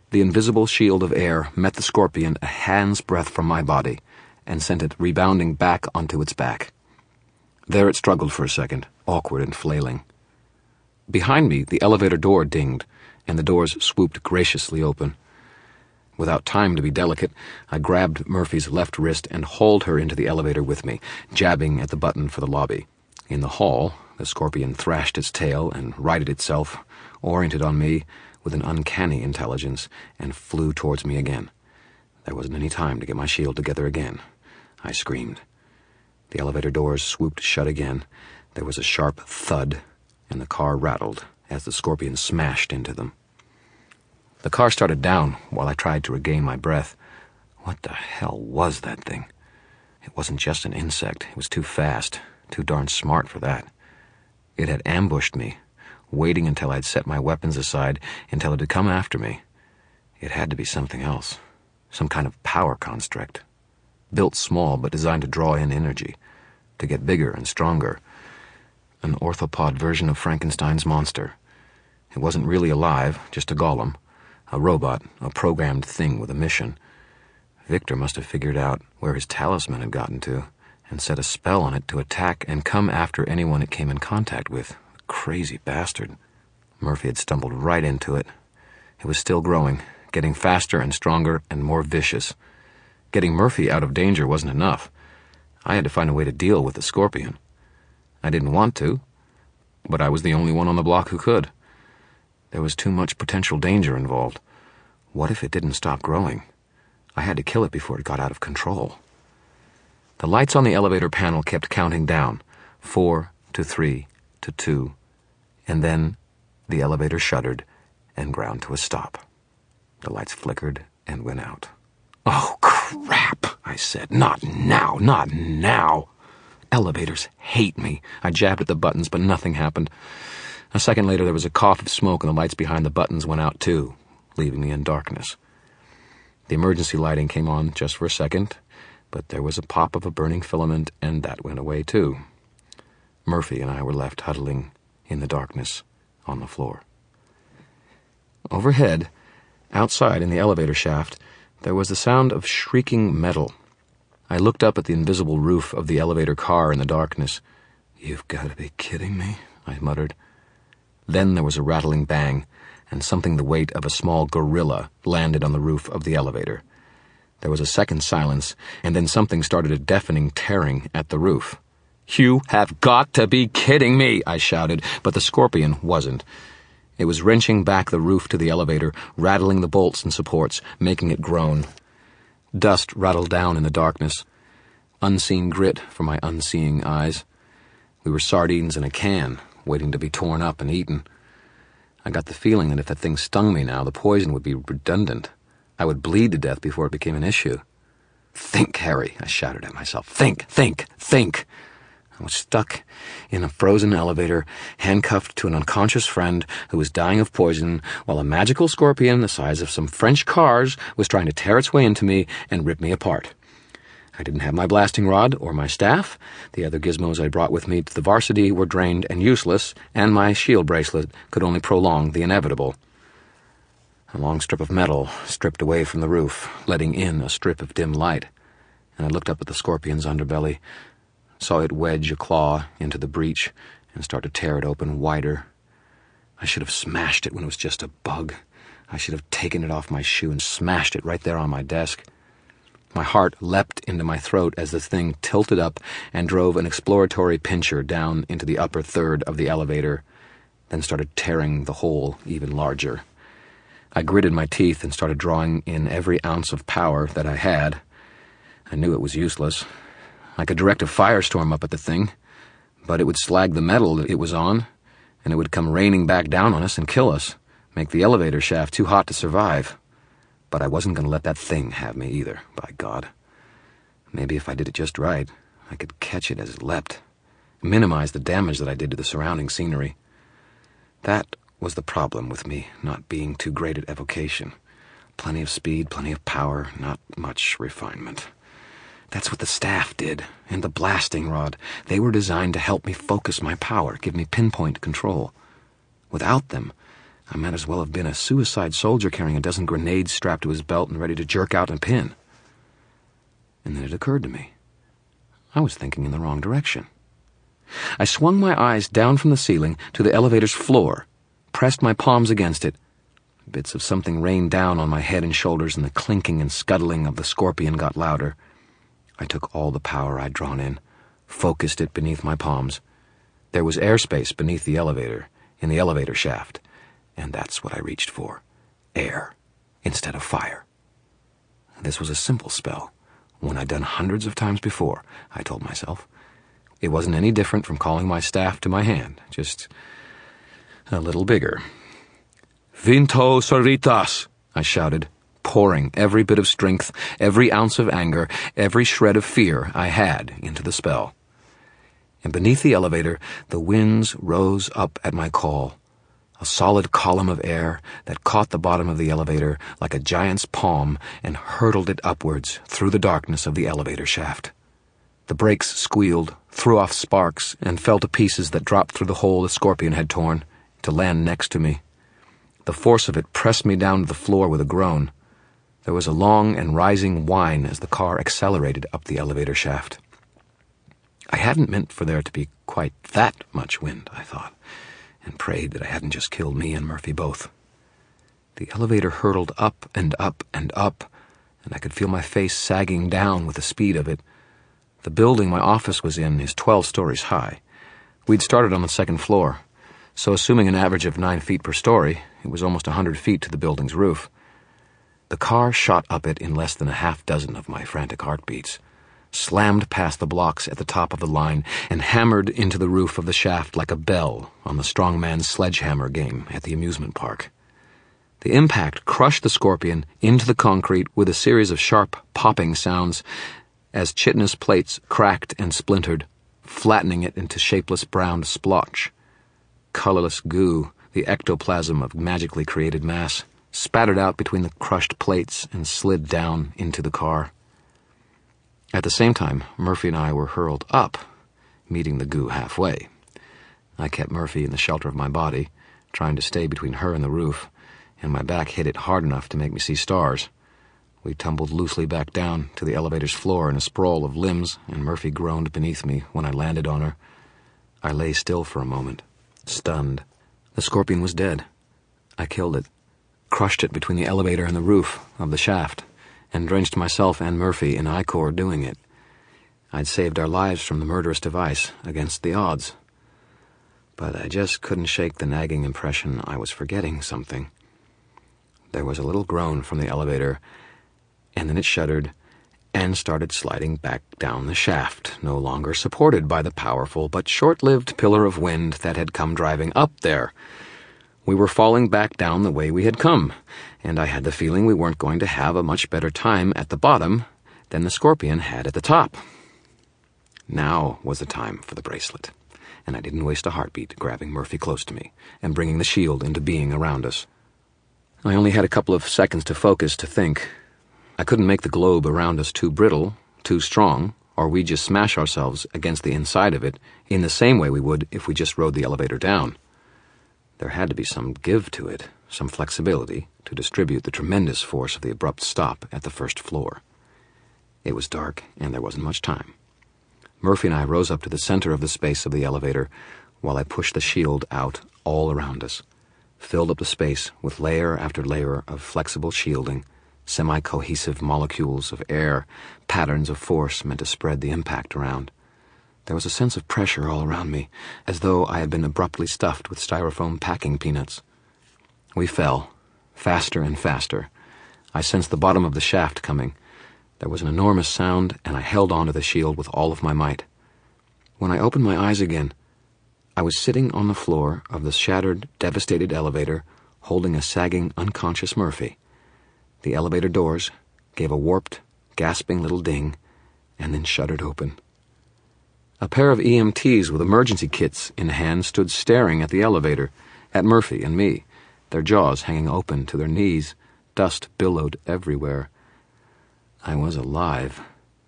The invisible shield of air met the scorpion a hand's breadth from my body and sent it rebounding back onto its back. There it struggled for a second, awkward and flailing. Behind me, the elevator door dinged, and the doors swooped graciously open. Without time to be delicate, I grabbed Murphy's left wrist and hauled her into the elevator with me, jabbing at the button for the lobby. In the hall, the scorpion thrashed its tail and righted itself, oriented on me with an uncanny intelligence, and flew towards me again. There wasn't any time to get my shield together again. I screamed. The elevator doors swooped shut again. There was a sharp thud, and the car rattled as the scorpion smashed into them. The car started down while I tried to regain my breath. What the hell was that thing? It wasn't just an insect. It was too fast, too darn smart for that. It had ambushed me, waiting until I'd set my weapons aside, until it had come after me. It had to be something else, some kind of power construct. Built small but designed to draw in energy, to get bigger and stronger. An orthopod version of Frankenstein's monster. It wasn't really alive, just a golem, a robot, a programmed thing with a mission. Victor must have figured out where his talisman had gotten to, and set a spell on it to attack and come after anyone it came in contact with. Crazy bastard. Murphy had stumbled right into it. It was still growing, getting faster and stronger and more vicious. Getting Murphy out of danger wasn't enough. I had to find a way to deal with the scorpion. I didn't want to, but I was the only one on the block who could. There was too much potential danger involved. What if it didn't stop growing? I had to kill it before it got out of control. The lights on the elevator panel kept counting down, 4 to 3 to 2, and then the elevator shuddered and ground to a stop. The lights flickered and went out. "Oh, crap," I said. "Not now, not now." Elevators hate me. I jabbed at the buttons, but nothing happened. A second later, there was a cough of smoke, and the lights behind the buttons went out too, leaving me in darkness. The emergency lighting came on just for a second, but there was a pop of a burning filament, and that went away too. Murphy and I were left huddling in the darkness on the floor. Overhead, outside in the elevator shaft, there was the sound of shrieking metal. I looked up at the invisible roof of the elevator car in the darkness. "You've got to be kidding me," I muttered. Then there was a rattling bang, and something the weight of a small gorilla landed on the roof of the elevator. There was a second silence, and then something started a deafening tearing at the roof. "You have got to be kidding me," I shouted, but the scorpion wasn't. It was wrenching back the roof to the elevator, rattling the bolts and supports, making it groan. Dust rattled down in the darkness. Unseen grit for my unseeing eyes. We were sardines in a can, waiting to be torn up and eaten. I got the feeling that if that thing stung me now, the poison would be redundant. I would bleed to death before it became an issue. "Think, Harry," I shouted at myself. "Think, think, think." I was stuck in a frozen elevator, handcuffed to an unconscious friend who was dying of poison, while a magical scorpion the size of some French cars was trying to tear its way into me and rip me apart. I didn't have my blasting rod or my staff. The other gizmos I brought with me to the varsity were drained and useless, and my shield bracelet could only prolong the inevitable. A long strip of metal stripped away from the roof, letting in a strip of dim light, and I looked up at the scorpion's underbelly, saw it wedge a claw into the breach and start to tear it open wider. I should have smashed it when it was just a bug. I should have taken it off my shoe and smashed it right there on my desk. My heart leapt into my throat as the thing tilted up and drove an exploratory pincher down into the upper third of the elevator, then started tearing the hole even larger. I gritted my teeth and started drawing in every ounce of power that I had. I knew it was useless. I could direct a firestorm up at the thing, but it would slag the metal it was on, and it would come raining back down on us and kill us, make the elevator shaft too hot to survive. But I wasn't going to let that thing have me either, by God. Maybe if I did it just right, I could catch it as it leapt, minimize the damage that I did to the surrounding scenery. That was the problem with me not being too great at evocation. Plenty of speed, plenty of power, not much refinement. That's what the staff did, and the blasting rod. They were designed to help me focus my power, give me pinpoint control. Without them, I might as well have been a suicide soldier carrying a dozen grenades strapped to his belt and ready to jerk out and pin. And then it occurred to me. I was thinking in the wrong direction. I swung my eyes down from the ceiling to the elevator's floor, pressed my palms against it. Bits of something rained down on my head and shoulders, and the clinking and scuttling of the scorpion got louder. I took all the power I'd drawn in, focused it beneath my palms. There was airspace beneath the elevator, in the elevator shaft, and that's what I reached for. Air, instead of fire. This was a simple spell, one I'd done hundreds of times before, I told myself. It wasn't any different from calling my staff to my hand, just a little bigger. Vinto Soritas, I shouted, pouring every bit of strength, every ounce of anger, every shred of fear I had into the spell. And beneath the elevator, the winds rose up at my call, a solid column of air that caught the bottom of the elevator like a giant's palm and hurtled it upwards through the darkness of the elevator shaft. The brakes squealed, threw off sparks, and fell to pieces that dropped through the hole the scorpion had torn, to land next to me. The force of it pressed me down to the floor with a groan. There was a long and rising whine as the car accelerated up the elevator shaft. I hadn't meant for there to be quite that much wind, I thought, and prayed that I hadn't just killed me and Murphy both. The elevator hurtled up and up and up, and I could feel my face sagging down with the speed of it. The building my office was in is 12 stories high. We'd started on the second floor, so assuming an average of 9 feet per story, it was almost 100 feet to the building's roof. The car shot up it in less than a half dozen of my frantic heartbeats, slammed past the blocks at the top of the line, and hammered into the roof of the shaft like a bell on the strongman's sledgehammer game at the amusement park. The impact crushed the scorpion into the concrete with a series of sharp popping sounds as chitinous plates cracked and splintered, flattening it into shapeless brown splotch. Colorless goo, the ectoplasm of magically created mass, spattered out between the crushed plates and slid down into the car. At the same time, Murphy and I were hurled up, meeting the goo halfway. I kept Murphy in the shelter of my body, trying to stay between her and the roof, and my back hit it hard enough to make me see stars. We tumbled loosely back down to the elevator's floor in a sprawl of limbs, and Murphy groaned beneath me when I landed on her. I lay still for a moment, stunned. The scorpion was dead. I killed it, crushed it between the elevator and the roof of the shaft, and drenched myself and Murphy in ichor doing it. I'd saved our lives from the murderous device against the odds. But I just couldn't shake the nagging impression I was forgetting something. There was a little groan from the elevator, and then it shuddered and started sliding back down the shaft, no longer supported by the powerful but short-lived pillar of wind that had come driving up there. We were falling back down the way we had come, and I had the feeling we weren't going to have a much better time at the bottom than the scorpion had at the top. Now was the time for the bracelet, and I didn't waste a heartbeat grabbing Murphy close to me and bringing the shield into being around us. I only had a couple of seconds to focus, to think. I couldn't make the globe around us too brittle, too strong, or we'd just smash ourselves against the inside of it in the same way we would if we just rode the elevator down. There had to be some give to it, some flexibility to distribute the tremendous force of the abrupt stop at the first floor. It was dark, and there wasn't much time. Murphy and I rose up to the center of the space of the elevator while I pushed the shield out all around us, filled up the space with layer after layer of flexible shielding, semi-cohesive molecules of air, patterns of force meant to spread the impact around. There was a sense of pressure all around me, as though I had been abruptly stuffed with styrofoam packing peanuts. We fell, faster and faster. I sensed the bottom of the shaft coming. There was an enormous sound, and I held onto the shield with all of my might. When I opened my eyes again, I was sitting on the floor of the shattered, devastated elevator, holding a sagging, unconscious Murphy. The elevator doors gave a warped, gasping little ding, and then shuddered open. A pair of EMTs with emergency kits in hand stood staring at the elevator, at Murphy and me, their jaws hanging open to their knees. Dust billowed everywhere. I was alive.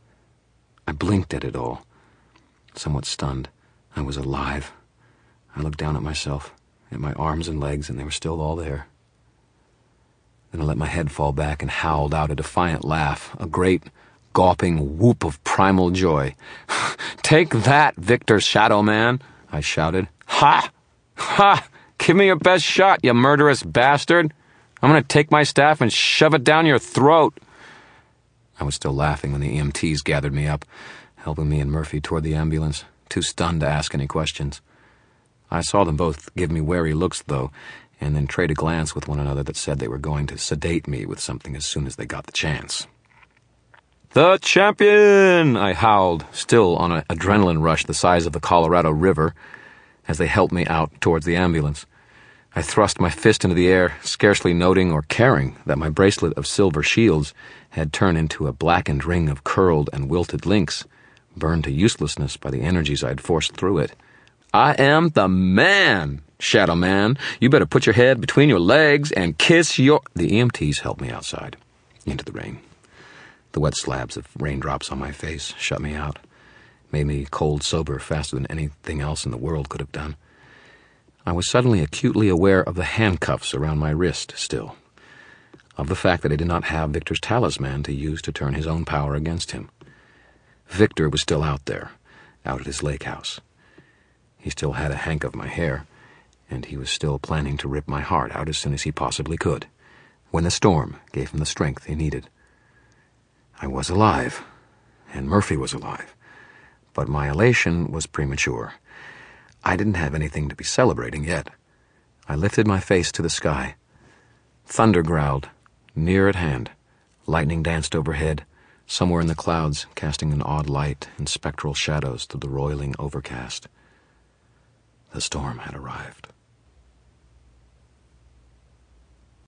I blinked at it all, somewhat stunned. I was alive. I looked down at myself at my arms and legs, and they were still all there. Then I let my head fall back and howled out a defiant laugh, a great, gawping whoop of primal joy. "Take that, Victor Shadow Man," I shouted. "Ha! Ha! Give me your best shot, you murderous bastard! I'm going to take my staff and shove it down your throat." I was still laughing when the EMTs gathered me up, helping me and Murphy toward the ambulance, too stunned to ask any questions. I saw them both give me wary looks, though, and then trade a glance with one another that said they were going to sedate me with something as soon as they got the chance. "The champion!" I howled, still on an adrenaline rush the size of the Colorado River, as they helped me out towards the ambulance. I thrust my fist into the air, scarcely noting or caring that my bracelet of silver shields had turned into a blackened ring of curled and wilted links, burned to uselessness by the energies I had forced through it. "I am the man, Shadow Man. You better put your head between your legs and kiss your—" The EMTs helped me outside, into the rain. The wet slabs of raindrops on my face shut me out, made me cold sober faster than anything else in the world could have done. I was suddenly acutely aware of the handcuffs around my wrist still, of the fact that I did not have Victor's talisman to use to turn his own power against him. Victor was still out there, out at his lake house. He still had a hank of my hair, and he was still planning to rip my heart out as soon as he possibly could, when the storm gave him the strength he needed. I was alive, and Murphy was alive, but my elation was premature. I didn't have anything to be celebrating yet. I lifted my face to the sky. Thunder growled, near at hand. Lightning danced overhead, somewhere in the clouds, casting an odd light and spectral shadows through the roiling overcast. The storm had arrived.